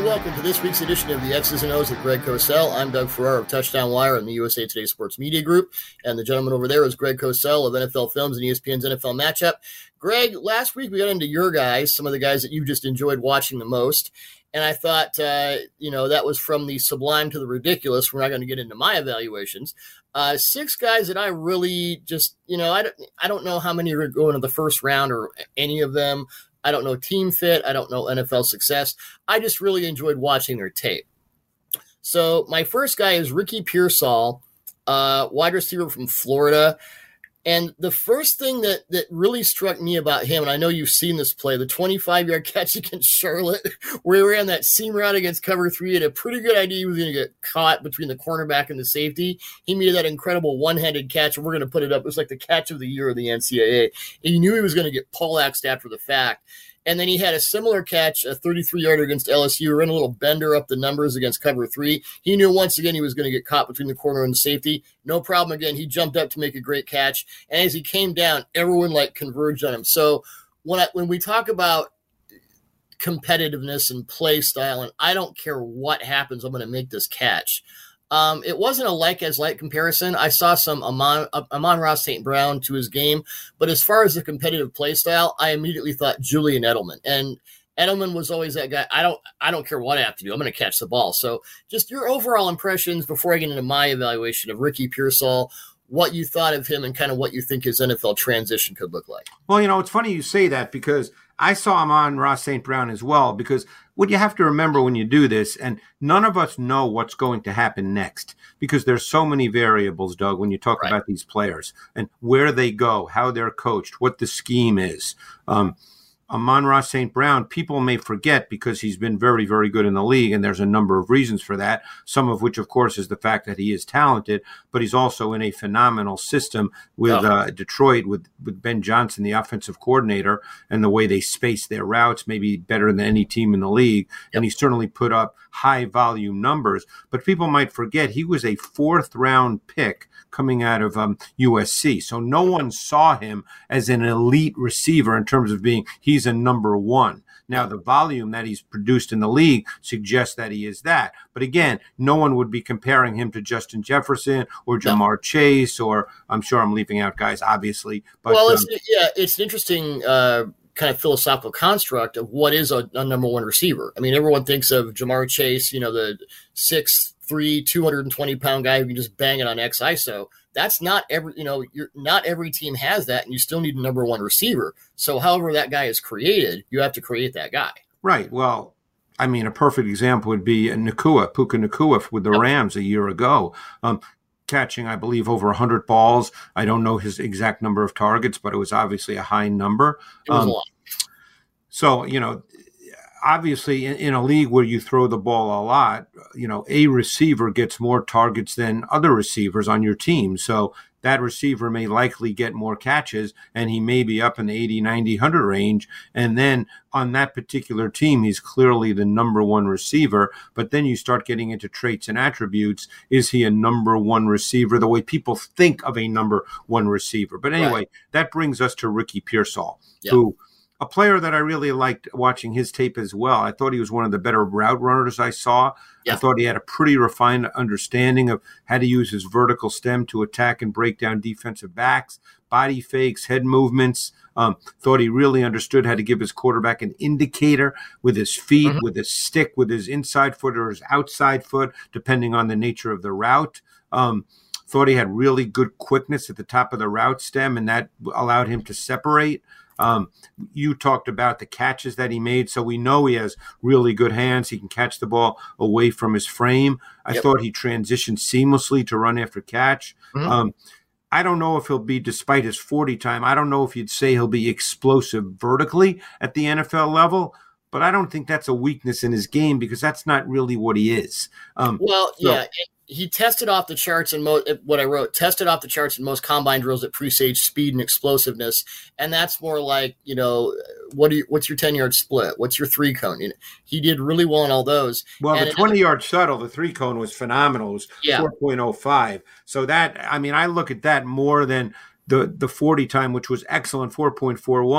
welcome to this week's edition of the X's and O's with Greg Cosell. I'm Doug Farrar of Touchdown Wire and the USA Today Sports Media Group, and the gentleman over there is Greg Cosell of NFL Films and ESPN's NFL Matchup. Greg, last week we got into your guys, some of the guys that you just enjoyed watching the most, and I thought, that was from the sublime to the ridiculous. We're not going to get into my evaluations. 6 guys that I really just, I don't know how many are going to the first round or any of them. I don't know team fit. I don't know NFL success. I just really enjoyed watching their tape. So my first guy is Ricky Pearsall, wide receiver from Florida. And the first thing that really struck me about him, and I know you've seen this play, the 25-yard catch against Charlotte, where he ran that seam route against cover 3, had a pretty good idea he was going to get caught between the cornerback and the safety. He made that incredible one-handed catch, and we're going to put it up. It was like the catch of the year of the NCAA. And he knew he was going to get poleaxed after the fact. And then he had a similar catch, a 33-yarder against LSU, ran a little bender up the numbers against cover 3. He knew once again he was going to get caught between the corner and the safety. No problem again. He jumped up to make a great catch. And as he came down, everyone converged on him. So when we talk about competitiveness and play style, and I don't care what happens, I'm going to make this catch. It wasn't a like-as-like comparison. I saw some Amon-Ra St. Brown to his game, but as far as the competitive play style, I immediately thought Julian Edelman. And Edelman was always that guy. I don't care what I have to do. I'm going to catch the ball. So just your overall impressions before I get into my evaluation of Ricky Pearsall, what you thought of him and kind of what you think his NFL transition could look like. Well, it's funny you say that because I saw Amon-Ra St. Brown as well, because what you have to remember when you do this, and none of us know what's going to happen next because there's so many variables, Doug, when you talk about these players and where they go, how they're coached, what the scheme is. Amon-Ra St. Brown, people may forget because he's been very, very good in the league, and there's a number of reasons for that, some of which, of course, is the fact that he is talented, but he's also in a phenomenal system with Detroit, with Ben Johnson, the offensive coordinator, and the way they space their routes, maybe better than any team in the league, and he certainly put up high-volume numbers. But people might forget he was a 4th-round pick coming out of USC, so no one saw him as an elite receiver in terms of being he's a number 1. Now, the volume that he's produced in the league suggests that he is that. But again, no one would be comparing him to Justin Jefferson or Jamar Chase, or I'm sure I'm leaving out guys, obviously. But, it's an interesting kind of philosophical construct of what is a number 1 receiver. I mean, everyone thinks of Jamar Chase, the 6'3", 220-pound guy who can just bang it on X ISO. That's not not every team has that, and you still need a number 1 receiver. So however that guy is created, you have to create that guy. Right. Well, I mean, a perfect example would be Puka Nacua with the Rams a year ago. Catching, I believe, over 100 balls. I don't know his exact number of targets, but it was obviously a high number. It was a lot. So, obviously in a league where you throw the ball a lot, a receiver gets more targets than other receivers on your team. So that receiver may likely get more catches, and he may be up in the 80, 90, 100 range. And then on that particular team, he's clearly the number 1 receiver. But then you start getting into traits and attributes. Is he a number 1 receiver, the way people think of a number 1 receiver? But anyway, that brings us to Ricky Pearsall, who a player that I really liked watching his tape as well. I thought he was one of the better route runners I saw. Yeah. I thought he had a pretty refined understanding of how to use his vertical stem to attack and break down defensive backs, body fakes, head movements. Thought he really understood how to give his quarterback an indicator with his feet, with his stick, with his inside foot or his outside foot, depending on the nature of the route. Thought he had really good quickness at the top of the route stem, and that allowed him to separate. You talked about the catches that he made, so we know he has really good hands. He can catch the ball away from his frame. I thought he transitioned seamlessly to run after catch. I don't know if he'll be, despite his 40 time, I don't know if you'd say he'll be explosive vertically at the NFL level, but I don't think that's a weakness in his game because that's not really what he is. He tested off the charts in tested off the charts in most combine drills that presage speed and explosiveness. And that's more like, what's your 10-yard split? What's your 3-cone? He did really well in all those. Well, and the 20-yard shuttle, the 3-cone was phenomenal. It was 4.05. So that, I mean, I look at that more than the 40 time, which was excellent, 4.41.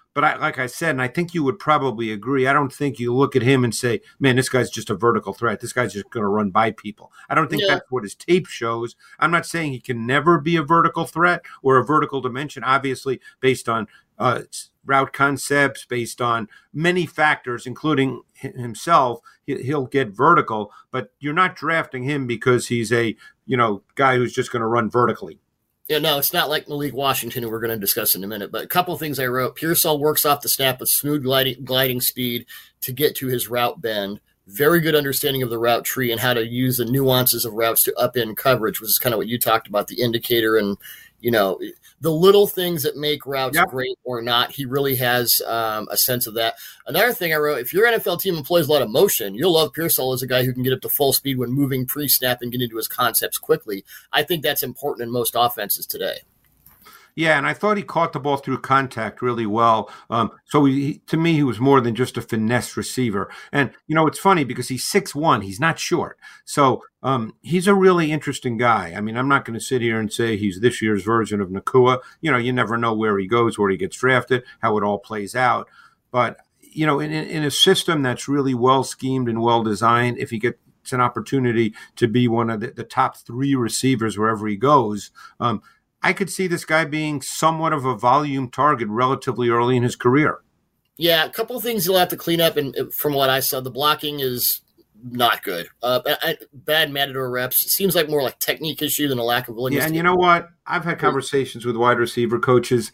But like I said, and I think you would probably agree, I don't think you look at him and say, man, this guy's just a vertical threat. This guy's just going to run by people. I don't think that's what his tape shows. I'm not saying he can never be a vertical threat or a vertical dimension, obviously, based on route concepts, based on many factors, including himself. He'll get vertical, but you're not drafting him because he's a guy who's just going to run vertically. Yeah, no, it's not like Malik Washington, who we're going to discuss in a minute. But a couple of things I wrote. Pearsall works off the snap with smooth gliding speed to get to his route bend. Very good understanding of the route tree and how to use the nuances of routes to upend coverage, which is kind of what you talked about, the indicator and, the little things that make routes great or not. He really has a sense of that. Another thing I wrote, if your NFL team employs a lot of motion, you'll love Pearsall as a guy who can get up to full speed when moving pre-snap and get into his concepts quickly. I think that's important in most offenses today. Yeah, and I thought he caught the ball through contact really well. So to me, he was more than just a finesse receiver. And, it's funny because he's 6'1". He's not short. So he's a really interesting guy. I mean, I'm not going to sit here and say he's this year's version of Nacua. You never know where he goes, where he gets drafted, how it all plays out. But, in a system that's really well schemed and well designed, if he gets an opportunity to be one of the top 3 receivers wherever he goes, I could see this guy being somewhat of a volume target relatively early in his career. Yeah, a couple of things he'll have to clean up, and from what I saw, the blocking is not good. Bad Matador reps. It seems like more like technique issue than a lack of willingness. Yeah, and you know what? I've had conversations with wide receiver coaches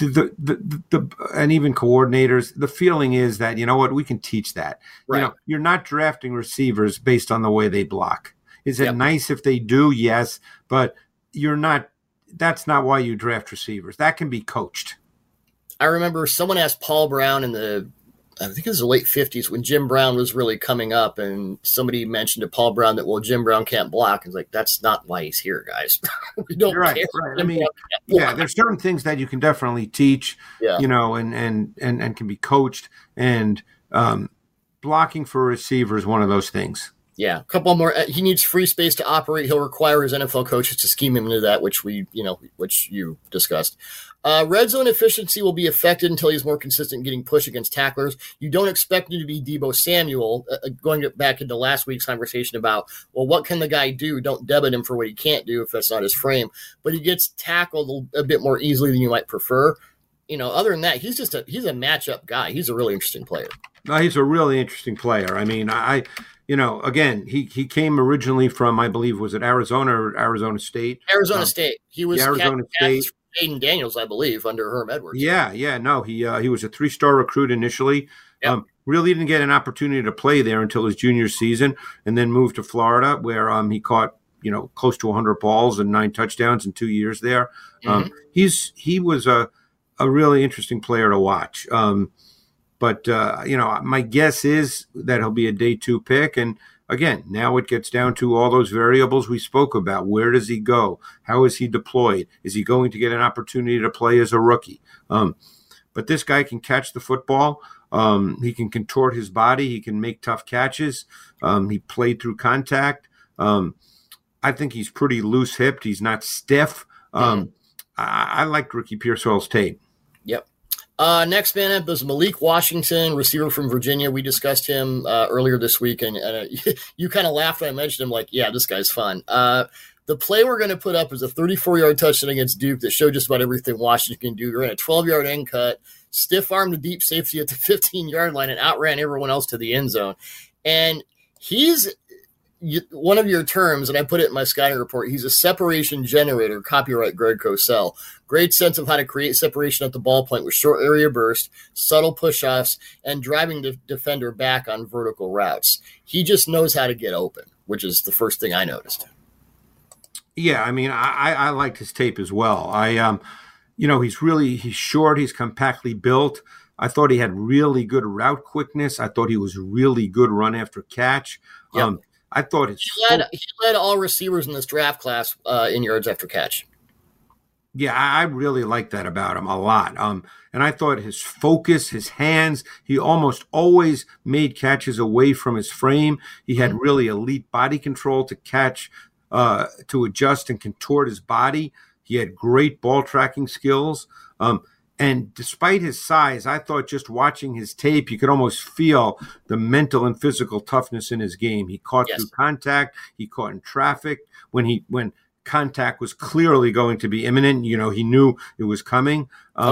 and even coordinators. The feeling is that, we can teach that. Right. You're not drafting receivers based on the way they block. Is it nice if they do? Yes, but you're not. That's not why you draft receivers. That can be coached. I remember someone asked Paul Brown I think it was the late 50s when Jim Brown was really coming up, and somebody mentioned to Paul Brown that, well, Jim Brown can't block. It's like, that's not why he's here, guys. We don't care. Right. I mean, there's certain things that you can definitely teach, and can be coached, and blocking for a receiver is one of those things. Yeah, a couple more. He needs free space to operate. He'll require his NFL coaches to scheme him into that, which you discussed. Red zone efficiency will be affected until he's more consistent in getting push against tacklers. You don't expect him to be Deebo Samuel. Going back into last week's conversation about, well, what can the guy do? Don't debit him for what he can't do if that's not his frame. But he gets tackled a bit more easily than you might prefer. Other than that, he's a matchup guy. He's a really interesting player. No, he's a really interesting player. I mean, again, he came originally from, I believe, was it Arizona or Arizona State? Arizona State. He was Arizona State. Aiden Daniels, I believe, under Herm Edwards. Yeah. No, he was a 3-star recruit initially. Yep. Really didn't get an opportunity to play there until his junior season, and then moved to Florida, where he caught close to 100 balls and 9 touchdowns in 2 years there. Mm-hmm. He was a really interesting player to watch. But my guess is that he'll be a day 2 pick. And again, now it gets down to all those variables we spoke about. Where does he go? How is he deployed? Is he going to get an opportunity to play as a rookie? But this guy can catch the football. He can contort his body. He can make tough catches. He played through contact. I think he's pretty loose-hipped. He's not stiff. I liked Ricky Pearsall's tape. Yep. Next man up is Malik Washington, receiver from Virginia. We discussed him earlier this week, and you kind of laughed when I mentioned him, like, yeah, this guy's fun. The play we're going to put up is a 34-yard touchdown against Duke that showed just about everything Washington can do. You're in a 12-yard end cut, stiff-armed the deep safety at the 15-yard line, and outran everyone else to the end zone. And he's one of your terms, and I put it in my scouting report, he's a separation generator, copyright Greg Cosell. Great sense of how to create separation at the ballpoint with short area burst, subtle push-offs, and driving the defender back on vertical routes. He just knows how to get open, which is the first thing I noticed. Yeah, I mean, I liked his tape as well. He's short, he's compactly built. I thought he had really good route quickness. I thought he was really good run after catch. Yep. I thought he led all receivers in this draft class in yards after catch. Yeah, I really like that about him a lot. And I thought his focus, his hands, he almost always made catches away from his frame. He had really elite body control to catch, to adjust and contort his body. He had great ball tracking skills. And despite his size, I thought just watching his tape, you could almost feel the mental and physical toughness in his game. He caught through contact. He caught in traffic when contact was clearly going to be imminent. He knew it was coming.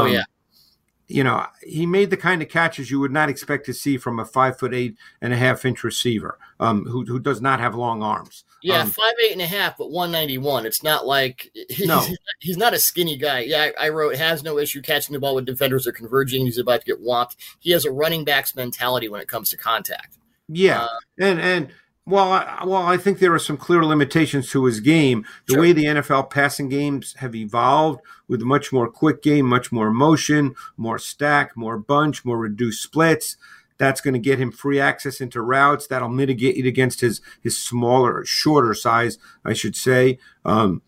He made the kind of catches you would not expect to see from a 5'8.5" receiver who does not have long arms. 5'8.5", but 191. It's not like he's not a skinny guy. Yeah, I wrote has no issue catching the ball when defenders are converging. He's about to get whopped. He has a running back's mentality when it comes to contact. Yeah, Well, I think there are some clear limitations to his game. The way the NFL passing games have evolved with a much more quick game, much more motion, more stack, more bunch, more reduced splits. That's going to get him free access into routes. That'll mitigate it against his smaller, shorter size, I should say. I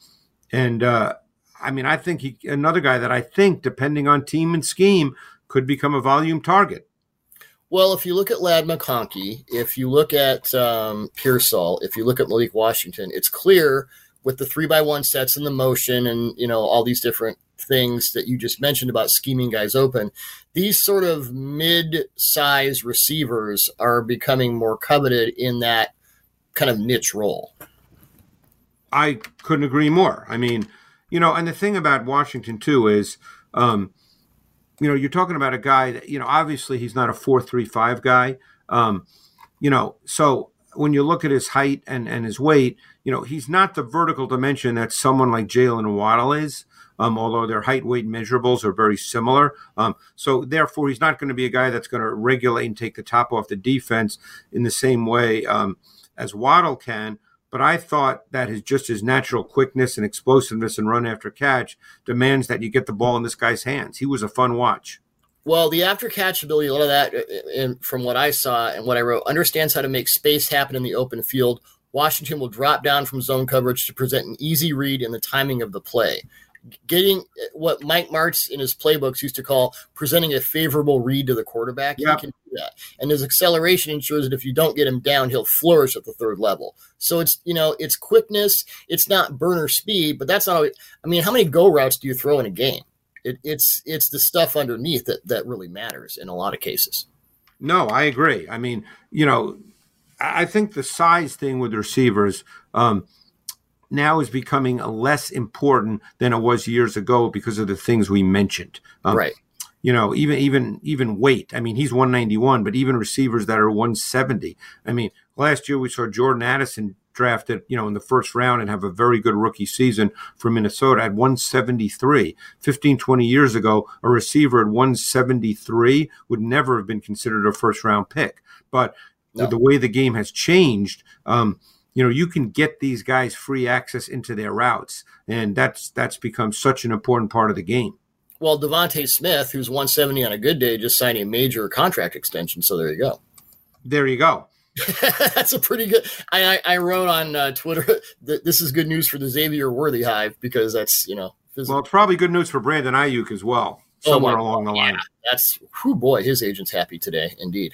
think another guy that I think, depending on team and scheme, could become a volume target. Well, if you look at Ladd McConkey, if you look at Pearsall, if you look at Malik Washington, it's clear with the 3x1 sets and the motion and, all these different things that you just mentioned about scheming guys open, these sort of mid-size receivers are becoming more coveted in that kind of niche role. I couldn't agree more. And the thing about Washington, too, is you're talking about a guy that, obviously he's not a 4.35 guy. So when you look at his height and his weight, he's not the vertical dimension that someone like Jalen Waddle is, although their height, weight measurables are very similar. So therefore, he's not going to be a guy that's going to regulate and take the top off the defense in the same way as Waddle can. But I thought that his natural quickness and explosiveness and run after catch demands that you get the ball in this guy's hands. He was a fun watch. Well, the after catch ability, a lot of that, from what I saw and what I wrote, understands how to make space happen in the open field. Washington will drop down from zone coverage to present an easy read in the timing of the play. Getting what Mike Martz in his playbooks used to call presenting a favorable read to the quarterback. Yep. He can do that. And his acceleration ensures that if you don't get him down, he'll flourish at the third level. So it's quickness. It's not burner speed, but that's not always, how many go routes do you throw in a game? It's the stuff underneath that really matters in a lot of cases. No, I agree. I think the size thing with receivers, now is becoming less important than it was years ago because of the things we mentioned. Right. Even weight. He's 191, but even receivers that are 170. Last year we saw Jordan Addison drafted, in the first round and have a very good rookie season for Minnesota at 173. 15, 20 years ago, a receiver at 173 would never have been considered a first round pick. But with the way the game has changed, you can get these guys free access into their routes, and that's become such an important part of the game. Well, Devontae Smith, who's 170 on a good day, just signed a major contract extension, so there you go. There you go. That's a pretty good – I wrote on Twitter that this is good news for the Xavier Worthy Hive because that's, Well, it's probably good news for Brandon Ayuk as well, somewhere along the line. That's – his agent's happy today, indeed.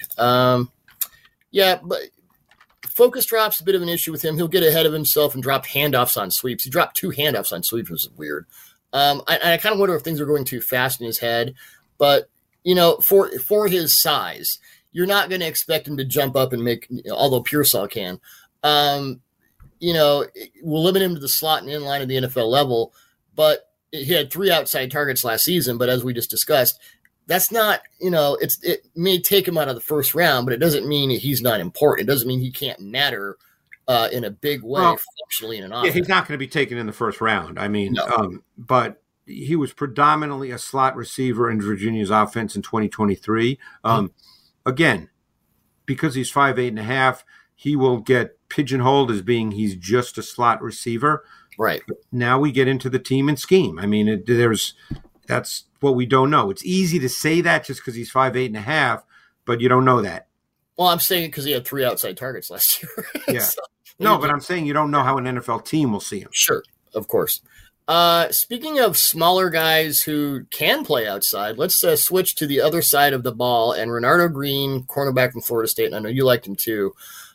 But – focus drop's a bit of an issue with him. He'll get ahead of himself and drop handoffs on sweeps. He dropped 2 handoffs on sweeps, which is weird. I kind of wonder if things are going too fast in his head. But, for his size, you're not going to expect him to jump up and make, although Pearsall can. We'll limit him to the slot and inline of the NFL level. But he had 3 outside targets last season. But as we just discussed, that's not, it may take him out of the first round, but it doesn't mean he's not important. It doesn't mean he can't matter in a big way functionally in an offense. Yeah, he's not going to be taken in the first round. No. But he was predominantly a slot receiver in Virginia's offense in 2023. Again, because he's 5'8.5", he will get pigeonholed as being he's just a slot receiver. Right. But now we get into the team and scheme. That's what we don't know. It's easy to say that just because he's 5'8.5", but you don't know that. Well, I'm saying it because he had 3 outside targets last year. Yeah. But I'm saying you don't know how an NFL team will see him. Sure, of course. Speaking of smaller guys who can play outside, let's switch to the other side of the ball. And Renardo Green, cornerback from Florida State, and I know you liked him too.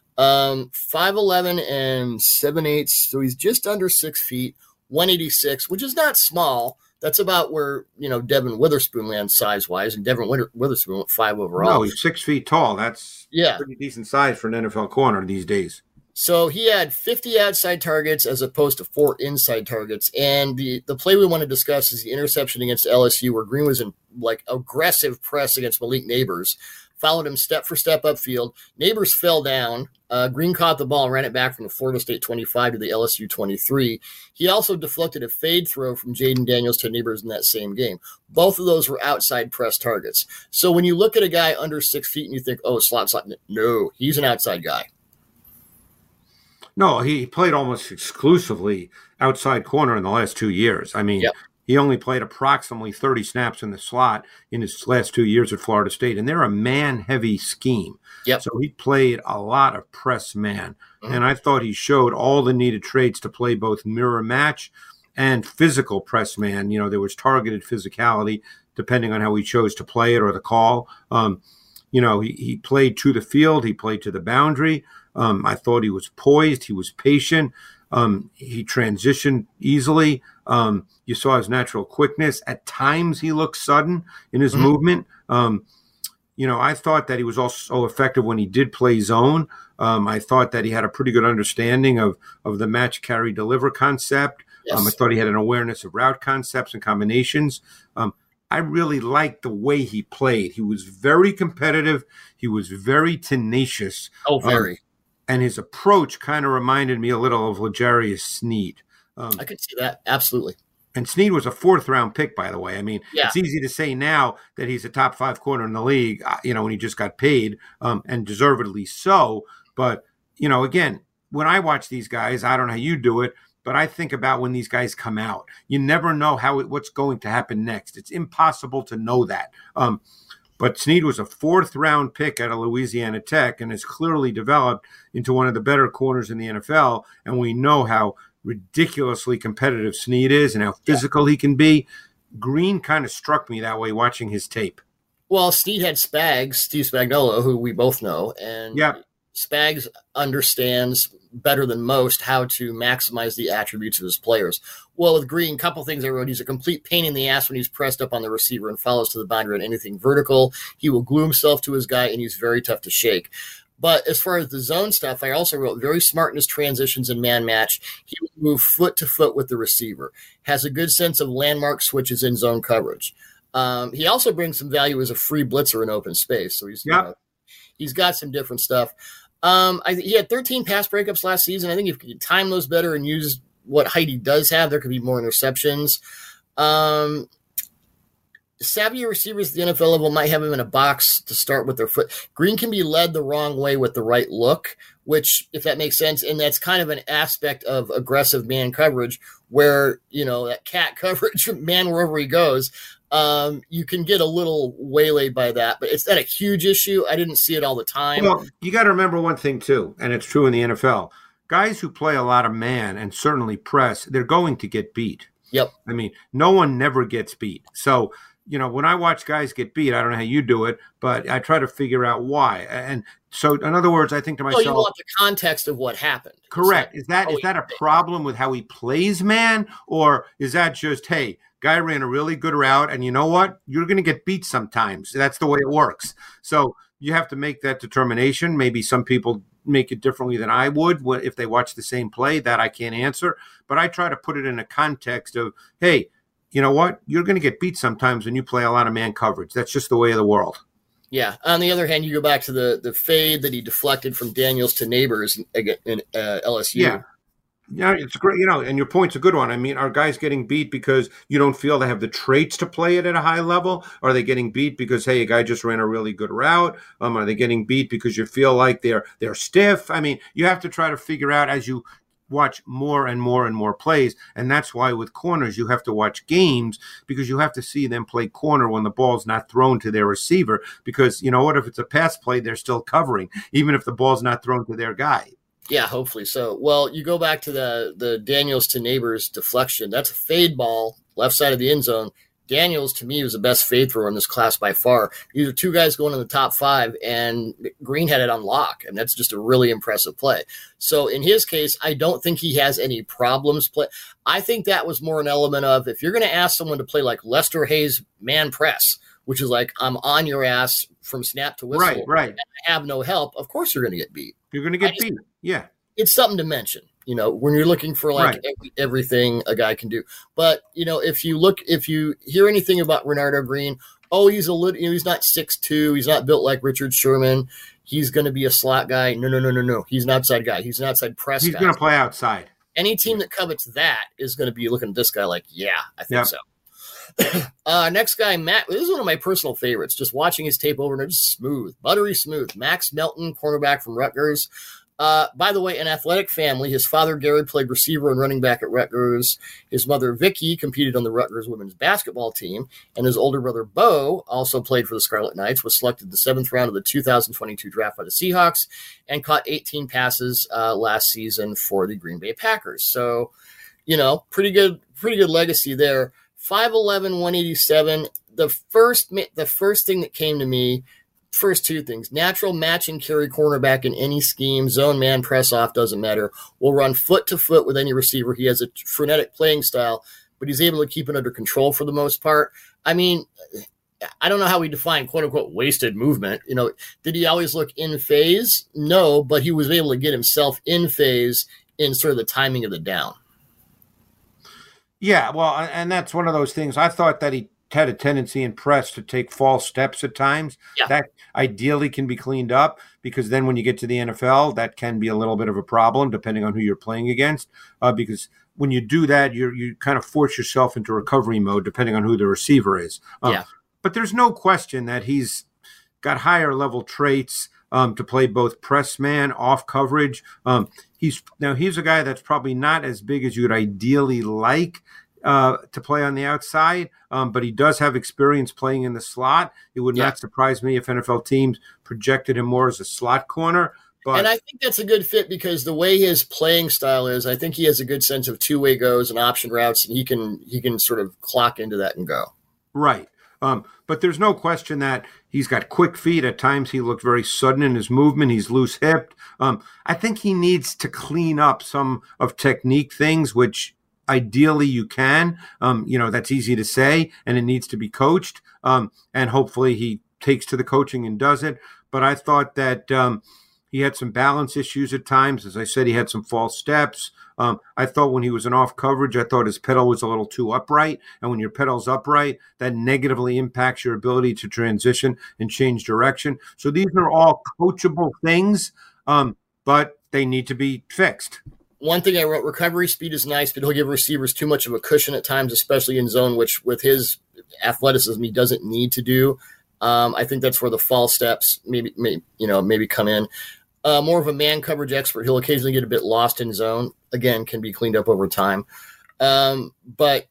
5'11" and 7/8", so he's just under 6 feet, 186, which is not small. That's about where, Devin Witherspoon lands size-wise, and Devin Witherspoon went 5 overall. No, he's 6 feet tall. That's pretty decent size for an NFL corner these days. So he had 50 outside targets as opposed to 4 inside targets. And the play we want to discuss is the interception against LSU, where Green was in aggressive press against Malik Nabers, followed him step for step upfield. Nabers fell down. Green caught the ball and ran it back from the Florida State 25 to the LSU 23. He also deflected a fade throw from Jaden Daniels to Nabers in that same game. Both of those were outside press targets. So when you look at a guy under 6 feet and you think, oh, slot, no, he's an outside guy. No, he played almost exclusively outside corner in the last 2 years. I mean, He only played approximately 30 snaps in the slot in his last 2 years at Florida State, and they're a man-heavy scheme. So he played a lot of press man, and I thought he showed all the needed traits to play both mirror match and physical press man. There was targeted physicality depending on how he chose to play it or the call. He played to the field. He played to the boundary. I thought he was poised. He was patient. He transitioned easily. You saw his natural quickness. At times, he looked sudden in his movement. I thought that he was also effective when he did play zone. I thought that he had a pretty good understanding of the match, carry, deliver concept. I thought he had an awareness of route concepts and combinations. I really liked the way he played. He was very competitive. He was very tenacious. Oh, very. And his approach kind of reminded me a little of L'Jarius Sneed. I could see that. Absolutely. And Sneed was a 4th-round pick, by the way. I mean, It's easy to say now that he's a top 5 corner in the league, when he just got paid, and deservedly so. But, again, when I watch these guys, I don't know how you do it, but I think about when these guys come out. You never know what's going to happen next. It's impossible to know that. But Sneed was a 4th-round pick out of Louisiana Tech and has clearly developed into one of the better corners in the NFL. And we know how ridiculously competitive Sneed is and how physical he can be. Green kind of struck me that way watching his tape. Well, Sneed had Steve Spagnuolo, who we both know. And Spags understands better than most how to maximize the attributes of his players. Well, with Green, a couple things I wrote. He's a complete pain in the ass when he's pressed up on the receiver and follows to the boundary on anything vertical. He will glue himself to his guy, and he's very tough to shake. But as far as the zone stuff, I also wrote very smart in his transitions and man match. He will move foot to foot with the receiver, has a good sense of landmark switches in zone coverage. He also brings some value as a free blitzer in open space. So he's got some different stuff. He had 13 pass breakups last season. I think if you could time those better and use what height he does have, there could be more interceptions. Savvier receivers at the NFL level might have him in a box to start with their foot. Green can be led the wrong way with the right look, which, if that makes sense, and that's kind of an aspect of aggressive man coverage where, that cat coverage, man wherever he goes, you can get a little waylaid by that, but it's not a huge issue. I didn't see it all the time. Well, you got to remember one thing, too, and it's true in the NFL. Guys who play a lot of man and certainly press, they're going to get beat. Yep. I mean, no one never gets beat. So, when I watch guys get beat, I don't know how you do it, but I try to figure out why. And so, in other words, I think to myself, you want the context of what happened. Correct. Is that a problem with how he plays man, or is that just, hey, guy ran a really good route, and you know what? You're going to get beat sometimes. That's the way it works. So you have to make that determination. Maybe some people make it differently than I would if they watch the same play. That I can't answer. But I try to put it in a context of, hey, you know what? You're going to get beat sometimes when you play a lot of man coverage. That's just the way of the world. Yeah. On the other hand, you go back to the fade that he deflected from Daniels to Nabers in LSU. Yeah. Yeah, it's great, and your point's a good one. I mean, are guys getting beat because you don't feel they have the traits to play it at a high level? Are they getting beat because, hey, a guy just ran a really good route? Are they getting beat because you feel like they're stiff? I mean, you have to try to figure out as you watch more and more and more plays, and that's why with corners you have to watch games because you have to see them play corner when the ball's not thrown to their receiver because, you know what, if it's a pass play, they're still covering, even if the ball's not thrown to their guy. Yeah, hopefully so. Well, you go back to the Daniels to Nabers deflection. That's a fade ball, left side of the end zone. Daniels, to me, was the best fade thrower in this class by far. These are two guys going in the top 5, and Green had it on lock, and that's just a really impressive play. So in his case, I don't think he has any problems play. I think that was more an element of, if you're going to ask someone to play like Lester Hayes man press, which is like, I'm on your ass from snap to whistle, right. and I have no help, of course you're going to get beat. You're going to get beat. Yeah. It's something to mention, when you're looking for like everything a guy can do. But, if you hear anything about Renardo Green, he's a little, he's not 6'2", he's not built like Richard Sherman, he's going to be a slot guy. No. He's an outside guy. He's an outside press guy. He's going to play outside. Any team that covets that is going to be looking at this guy like, yeah, I think so. Next guy, Matt. This is one of my personal favorites. Just watching his tape over, and just smooth, buttery smooth. Max Melton, cornerback from Rutgers. By the way, an athletic family. His father, Gary, played receiver and running back at Rutgers. His mother, Vicky, competed on the Rutgers women's basketball team. And his older brother, Bo, also played for the Scarlet Knights, was selected the 7th round of the 2022 draft by the Seahawks, and caught 18 passes last season for the Green Bay Packers. So, pretty good legacy there. 5'11", 187. The first thing that came to me, first two things: natural match and carry cornerback in any scheme, zone, man, press off, doesn't matter. Will run foot to foot with any receiver. He has a frenetic playing style, but he's able to keep it under control for the most part. I mean, I don't know how we define quote unquote wasted movement. Did he always look in phase? No, but he was able to get himself in phase in sort of the timing of the down. Yeah, well, and that's one of those things. I thought that he had a tendency in press to take false steps at times. Yeah. That ideally can be cleaned up, because then when you get to the NFL, that can be a little bit of a problem depending on who you're playing against. Because when you do that, you kind of force yourself into recovery mode depending on who the receiver is. But there's no question that he's got higher level traits to play both press man, off coverage. He's a guy that's probably not as big as you would ideally like to play on the outside, but he does have experience playing in the slot. It would not surprise me if NFL teams projected him more as a slot corner. And I think that's a good fit, because the way his playing style is, I think he has a good sense of two-way goes and option routes, and he can sort of clock into that and go. Right. But there's no question that he's got quick feet. At times he looked very sudden in his movement. He's loose-hipped. I think he needs to clean up some of technique things, which ideally you can. That's easy to say, and it needs to be coached. And hopefully he takes to the coaching and does it. But I thought that he had some balance issues at times. As I said, he had some false steps. I thought when he was in off coverage, I thought his pedal was a little too upright. And when your pedal's upright, that negatively impacts your ability to transition and change direction. So these are all coachable things, but they need to be fixed. One thing I wrote, recovery speed is nice, but he'll give receivers too much of a cushion at times, especially in zone, which with his athleticism, he doesn't need to do. I think that's where the false steps maybe come in. More of a man coverage expert. He'll occasionally get a bit lost in zone. Again, can be cleaned up over time. But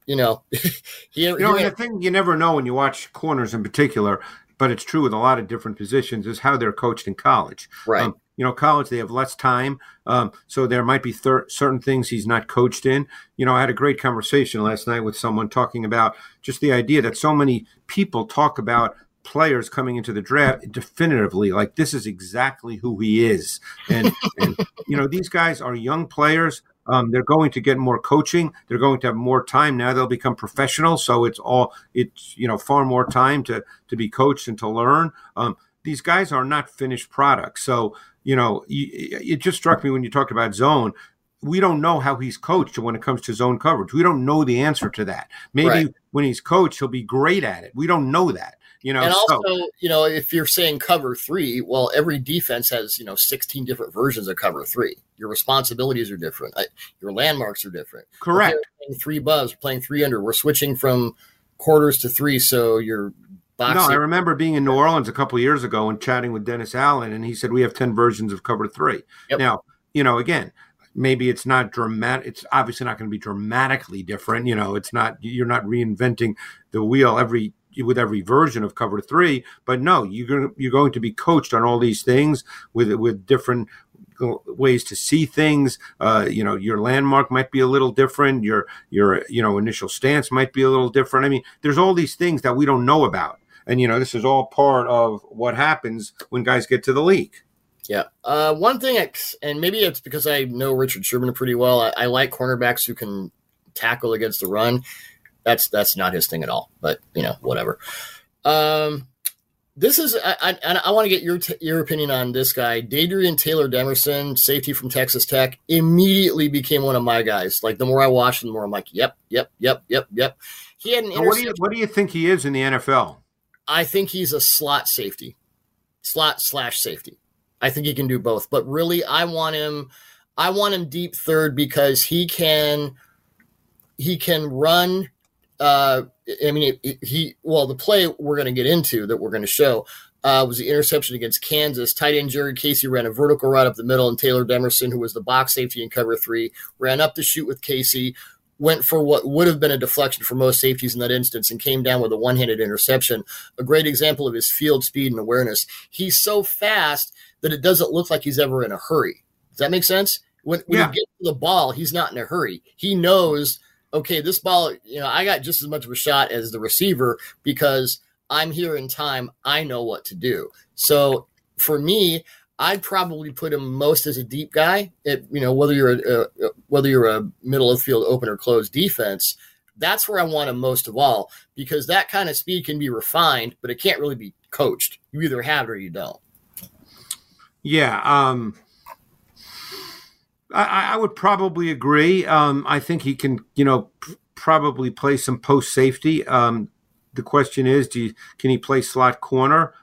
the thing you never know when you watch corners in particular, but it's true with a lot of different positions, is how they're coached in college. Right. College, they have less time. So there might be certain things he's not coached in. I had a great conversation last night with someone talking about just the idea that so many people talk about players coming into the draft definitively, like this is exactly who he is. And these guys are young players. They're going to get more coaching. They're going to have more time now. They'll become professionals. So it's far more time to be coached and to learn. These guys are not finished products. So, it just struck me when you talked about zone. We don't know how he's coached when it comes to zone coverage. We don't know the answer to that. Maybe when he's coached, he'll be great at it. We don't know that. And also, if you're saying cover three, well, every defense has, 16 different versions of cover three. Your responsibilities are different. Your landmarks are different. Correct. We're playing 3 buzz, we're playing 3 under. We're switching from quarters to 3, so you're boxing. No, I remember being in New Orleans a couple of years ago and chatting with Dennis Allen, and he said we have 10 versions of cover 3. Yep. Now, again, maybe it's not dramatic. It's obviously not going to be dramatically different. It's not, you're not reinventing the wheel with every version of cover 3, but no, you're going to be coached on all these things with different ways to see things. Your landmark might be a little different. Your initial stance might be a little different. I mean, there's all these things that we don't know about. And, this is all part of what happens when guys get to the league. Yeah. One thing, and maybe it's because I know Richard Sherman pretty well, I like cornerbacks who can tackle against the run. That's not his thing at all, but, whatever. This is, I want to get your opinion on this guy. Dadrian Taylor-Demerson, safety from Texas Tech, immediately became one of my guys. Like, the more I watched him, the more I'm like, yep. He had an interception. What do you think he is in the NFL? I think he's a slot safety. Slot/safety. I think he can do both. But really, I want him deep third because he can run. The play we're going to get into that we're going to show was the interception against Kansas. Tight end Jerry Casey ran a vertical route up the middle, and Taylor-Demerson, who was the box safety in cover 3, ran up the chute with Casey, went for what would have been a deflection for most safeties in that instance, and came down with a one-handed interception. A great example of his field speed and awareness. He's so fast that it doesn't look like he's ever in a hurry. Does that make sense? When you get to the ball, he's not in a hurry. He knows, okay, this ball, I got just as much of a shot as the receiver because I'm here in time. I know what to do. So for me, I'd probably put him most as a deep guy. Whether you're a middle of the field open or closed defense, that's where I want him most of all because that kind of speed can be refined, but it can't really be coached. You either have it or you don't. Yeah, I would probably agree. I think he can, probably play some post safety. The question is, can he play slot corner?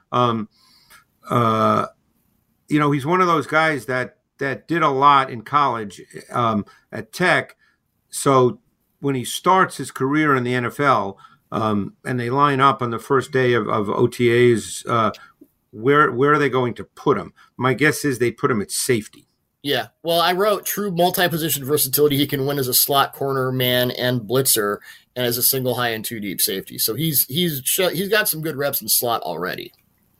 He's one of those guys that did a lot in college at Tech. So when he starts his career in the NFL, and they line up on the first day of OTAs, where are they going to put him? My guess is they put him at safety. Yeah. Well, I wrote true multi-position versatility. He can win as a slot corner man and blitzer and as a single high and 2 deep safety. So he's got some good reps in slot already.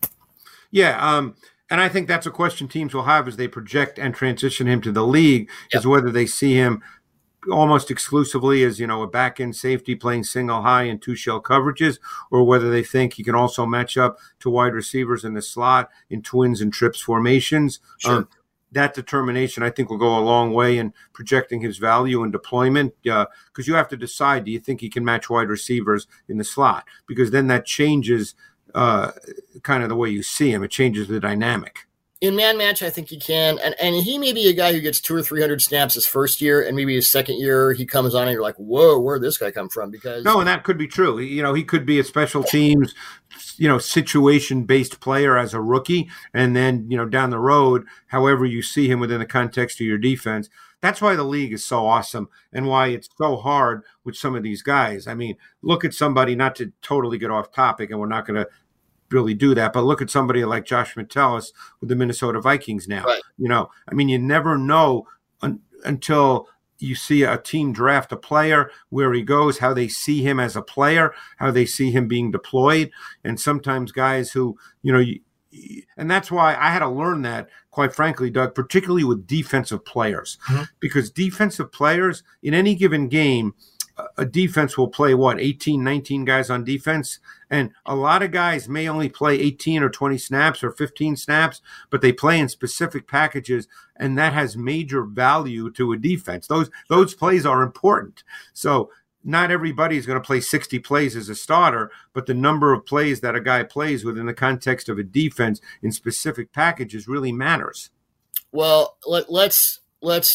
Yeah. And I think that's a question teams will have as they project and transition him to the league is whether they see him almost exclusively as, a back-end safety playing single high and 2 shell coverages, or whether they think he can also match up to wide receivers in the slot in twins and trips formations. Sure. That determination, I think, will go a long way in projecting his value and deployment because you have to decide, do you think he can match wide receivers in the slot? Because then that changes kind of the way you see him. It changes the dynamic. In man match, I think he can. And he may be a guy who gets 200 or 300 snaps his first year, and maybe his second year he comes on and you're like, whoa, where'd this guy come from? Because no, and that could be true. He could be a special teams, situation-based player as a rookie, and then, down the road, however you see him within the context of your defense. That's why the league is so awesome and why it's so hard with some of these guys. I mean, look at somebody, not to totally get off topic, and we're not going to really do that, but look at somebody like Josh Metellus with the Minnesota Vikings now. Right. You never know until you see a team draft a player, where he goes, how they see him as a player, how they see him being deployed. And sometimes guys who, and that's why I had to learn that, quite frankly, Doug, particularly with defensive players, because defensive players in any given game, a defense will play 18, 19 guys on defense. And a lot of guys may only play 18 or 20 snaps or 15 snaps, but they play in specific packages, and that has major value to a defense. Those plays are important. So not everybody is going to play 60 plays as a starter, but the number of plays that a guy plays within the context of a defense in specific packages really matters. Well, let's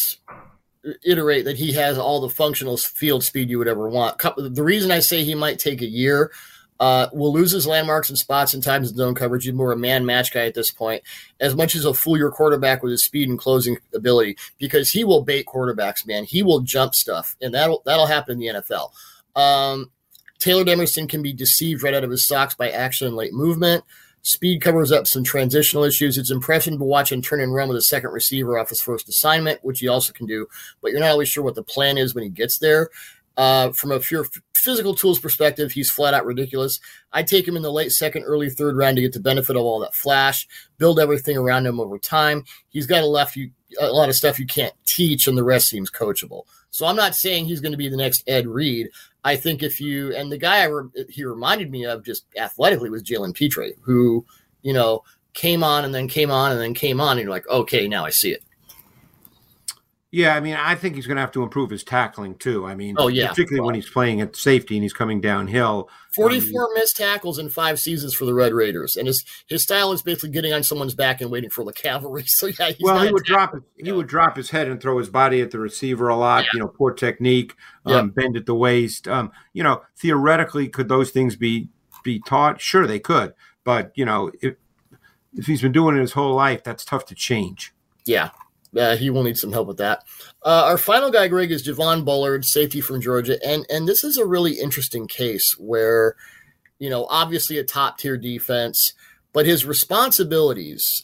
iterate that he has all the functional field speed you would ever want. The reason I say he might take a year, will lose his landmarks and spots and times in zone coverage. He's more a man match guy at this point, as much as he'll fool your quarterback with his speed and closing ability, because he will bait quarterbacks, man. He will jump stuff, and that'll happen in the NFL. Taylor-Demerson can be deceived right out of his socks by action and late movement. Speed covers up some transitional issues. It's impressive to watch him turn and run with a second receiver off his first assignment, which he also can do, but you're not always sure what the plan is when he gets there. From a pure physical tools perspective, he's flat out ridiculous. I'd take him in the late second, early third round to get the benefit of all that flash, build everything around him over time. He's got a lot of stuff you can't teach, and the rest seems coachable. So I'm not saying he's going to be the next Ed Reed. I think and the guy he reminded me of just athletically was Jalen Petre, who, came on and then came on and then came on, and you're like, okay, now I see it. Yeah, I mean, I think he's going to have to improve his tackling too. I mean, particularly when he's playing at safety and he's coming downhill. 44 missed tackles in 5 seasons for the Red Raiders, and his style is basically getting on someone's back and waiting for the cavalry. So yeah, he would drop his head and throw his body at the receiver a lot. Yeah. Poor technique, bend at the waist. Theoretically, could those things be taught? Sure, they could, but if he's been doing it his whole life, that's tough to change. Yeah. He will need some help with that. Our final guy, Greg, is Javon Bullard, safety from Georgia. And this is a really interesting case where, obviously a top-tier defense, but his responsibilities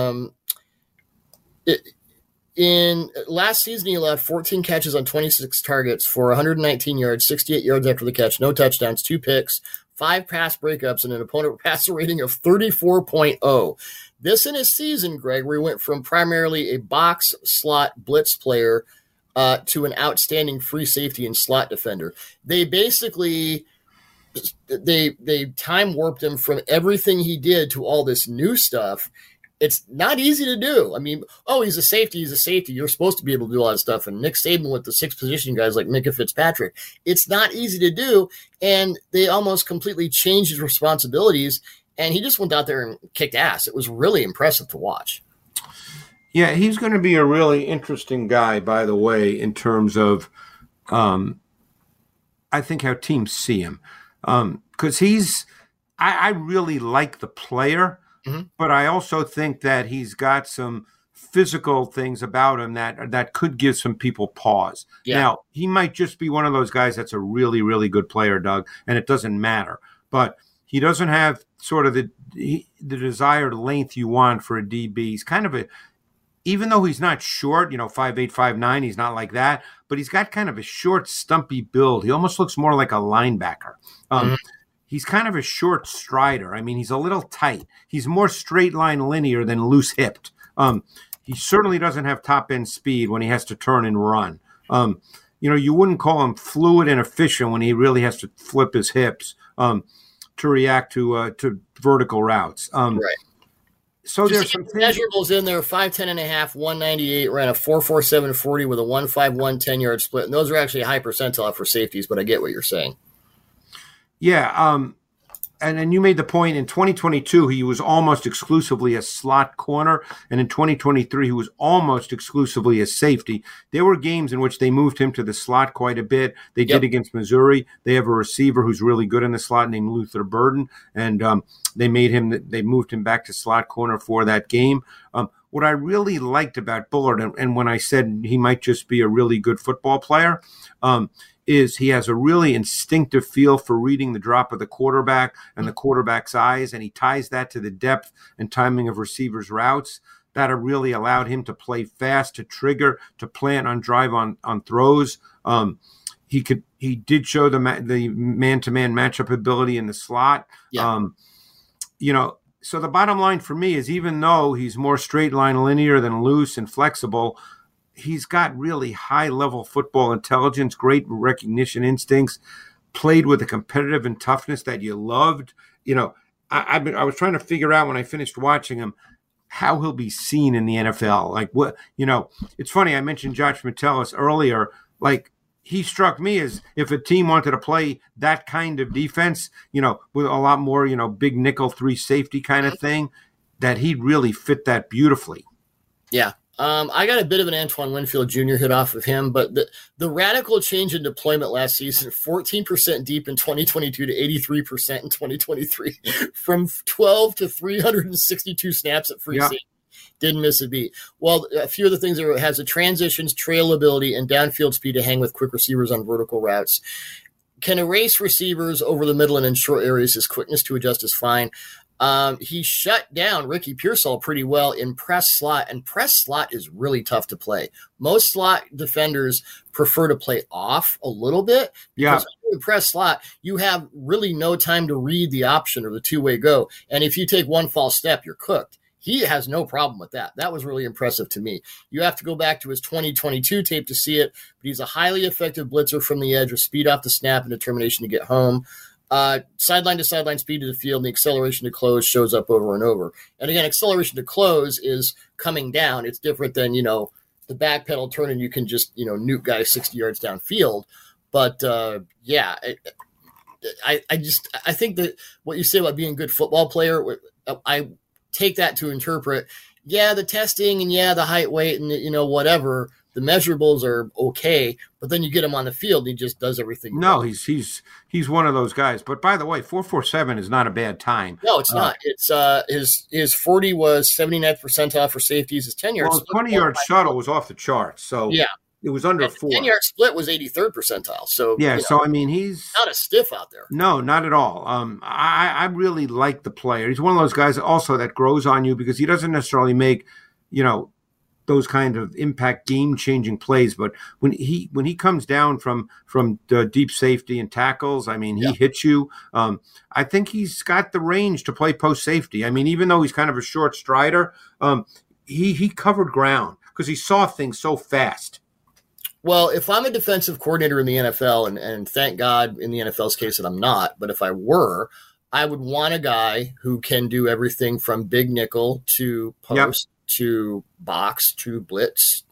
in last season, he allowed 14 catches on 26 targets for 119 yards, 68 yards after the catch, no touchdowns, 2 picks, 5 pass breakups, and an opponent passer rating of 34.0. This in his season, Greg, where he went from primarily a box slot blitz player to an outstanding free safety and slot defender. They basically they time warped him from everything he did to all this new stuff. It's not easy to do. I mean, he's a safety. You're supposed to be able to do a lot of stuff. And Nick Saban with the 6 position guys like Minka Fitzpatrick, it's not easy to do. And they almost completely changed his responsibilities. And he just went out there and kicked ass. It was really impressive to watch. Yeah, he's going to be a really interesting guy, by the way, in terms of I think how teams see him. Because I really like the player. Mm-hmm. But I also think that he's got some physical things about him that could give some people pause. Yeah. Now, he might just be one of those guys that's a really, really good player, Doug, and it doesn't matter. But he doesn't have sort of the desired length you want for a DB. He's kind of even though he's not short, 5'8", 5'9", he's not like that, but he's got kind of a short, stumpy build. He almost looks more like a linebacker. Mm-hmm. He's kind of a short strider. I mean, he's a little tight. He's more straight line linear than loose hipped. He certainly doesn't have top end speed when he has to turn and run. You wouldn't call him fluid and efficient when he really has to flip his hips to react to vertical routes. Right. So there's some measurables in there: 5'10.5", 198, ran a 4.47 40 with a 1.51 10-yard split. And those are actually a high percentile for safeties, but I get what you're saying. Yeah, and then you made the point in 2022 he was almost exclusively a slot corner, and in 2023 he was almost exclusively a safety. There were games in which they moved him to the slot quite a bit. They did against Missouri. They have a receiver who's really good in the slot named Luther Burden, and they moved him back to slot corner for that game. What I really liked about Bullard, and when I said he might just be a really good football player, is he has a really instinctive feel for reading the drop of the quarterback and the quarterback's eyes, and he ties that to the depth and timing of receivers' routes. That have really allowed him to play fast, to trigger, to plant on drive on throws. He did show the man-to-man matchup ability in the slot. Yeah. So the bottom line for me is, even though he's more straight line linear than loose and flexible, he's got really high-level football intelligence, great recognition instincts, played with a competitive and toughness that you loved. I was trying to figure out when I finished watching him how he'll be seen in the NFL. Like, what, it's funny, I mentioned Josh Metellus earlier. Like, he struck me as, if a team wanted to play that kind of defense, with a lot more, big nickel 3 safety kind of thing, that he'd really fit that beautifully. Yeah. I got a bit of an Antoine Winfield Jr. hit off of him, but the radical change in deployment last season, 14% deep in 2022 to 83% in 2023, from 12 to 362 snaps at free safety. Didn't miss a beat. Well, a few of the things there has the transitions, trail ability, and downfield speed to hang with quick receivers on vertical routes. Can erase receivers over the middle and in short areas. His quickness to adjust is fine. He shut down Ricky Pearsall pretty well in press slot, and press slot is really tough to play. Most slot defenders prefer to play off a little bit. Because in press slot, you have really no time to read the option or the two-way go. And if you take one false step, you're cooked. He has no problem with that. That was really impressive to me. You have to go back to his 2022 tape to see it, but he's a highly effective blitzer from the edge with speed off the snap and determination to get home. Sideline to sideline speed to the field, and the acceleration to close shows up over and over. And again, acceleration to close is coming down. It's different than, the back pedal turn and you can just, nuke guys 60 yards downfield. But I think that what you say about being a good football player, I take that to interpret, the testing and the height, weight, and whatever, the measurables are okay, but then you get him on the field, and he just does everything. No, he's one of those guys. But by the way, 4.47 is not a bad time. No, it's not. It's his 40 was 79th percentile for safeties. His 10 yards. Well, 20-yard shuttle was off the charts, so it was under 4. 10-yard split was 83rd percentile. So so I mean, he's not a stiff out there. No, not at all. I really like the player. He's one of those guys also that grows on you because he doesn't necessarily make, those kind of impact game-changing plays, but when he comes down from the deep safety and tackles, I mean, he hits you. I think he's got the range to play post safety. I mean, even though he's kind of a short strider, he covered ground because he saw things so fast. Well, if I'm a defensive coordinator in the NFL, and thank God in the NFL's case that I'm not, but if I were, I would want a guy who can do everything from big nickel to post. To box to blitz.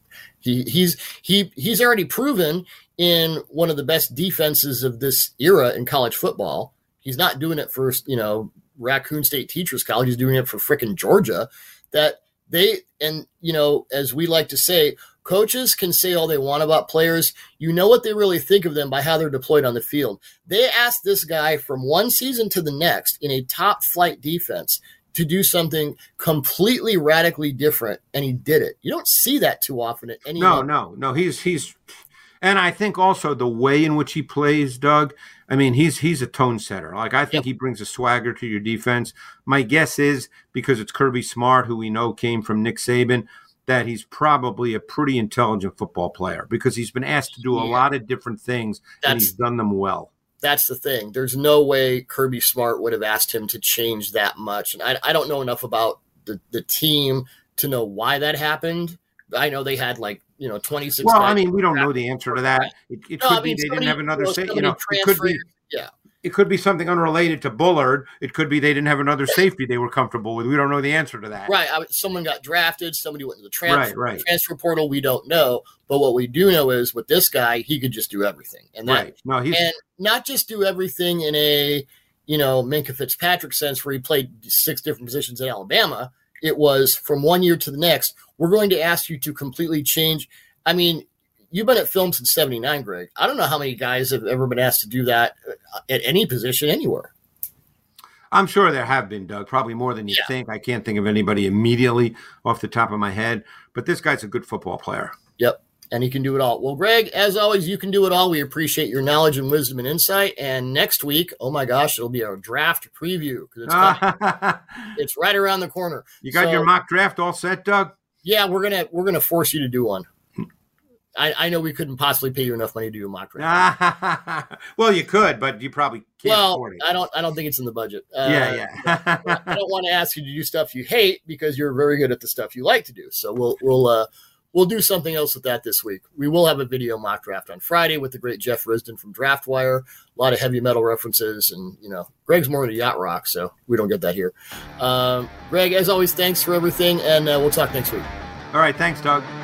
He's already proven in one of the best defenses of this era in college football. He's not doing it for Raccoon State Teachers College. He's doing it for frickin' Georgia. That as we like to say, coaches can say all they want about players. You know what they really think of them by how they're deployed on the field. They asked this guy from one season to the next in a top flight defense to do something completely radically different, and he did it. You don't see that too often at any level. No. He's and I think also the way in which he plays, Doug, I mean, he's a tone setter. Like, I think he brings a swagger to your defense. My guess is, because it's Kirby Smart, who we know came from Nick Saban, that he's probably a pretty intelligent football player because he's been asked to do a lot of different things, and he's done them well. That's the thing. There's no way Kirby Smart would have asked him to change that much. And I don't know enough about the team to know why that happened. I know they had 26. Well, I mean, we don't know the answer to that. It could be they didn't have another safety. It could be. It could be something unrelated to Bullard. It could be they didn't have another safety they were comfortable with. We don't know the answer to that. Right. Someone got drafted. Somebody went to the transfer portal. We don't know. But what we do know is with this guy, he could just do everything. And and not just do everything in a, Minkah Fitzpatrick sense where he played 6 different positions at Alabama. It was from one year to the next. We're going to ask you to completely change. I mean, you've been at film since 79, Greg. I don't know how many guys have ever been asked to do that at any position anywhere. I'm sure there have been, Doug, probably more than you think. I can't think of anybody immediately off the top of my head, but this guy's a good football player. Yep, and he can do it all. Well, Greg, as always, you can do it all. We appreciate your knowledge and wisdom and insight. And next week, oh my gosh, it'll be our draft preview because it's right around the corner. You got your mock draft all set, Doug? Yeah, we're gonna force you to do one. I know we couldn't possibly pay you enough money to do a mock draft. Well, you could, but you probably can't afford it. I don't think it's in the budget. I don't want to ask you to do stuff you hate because you're very good at the stuff you like to do. So we'll do something else with that this week. We will have a video mock draft on Friday with the great Jeff Risdon from DraftWire. A lot of heavy metal references, and Greg's more into yacht rock, so we don't get that here. Greg, as always, thanks for everything, and we'll talk next week. All right, thanks, Doug.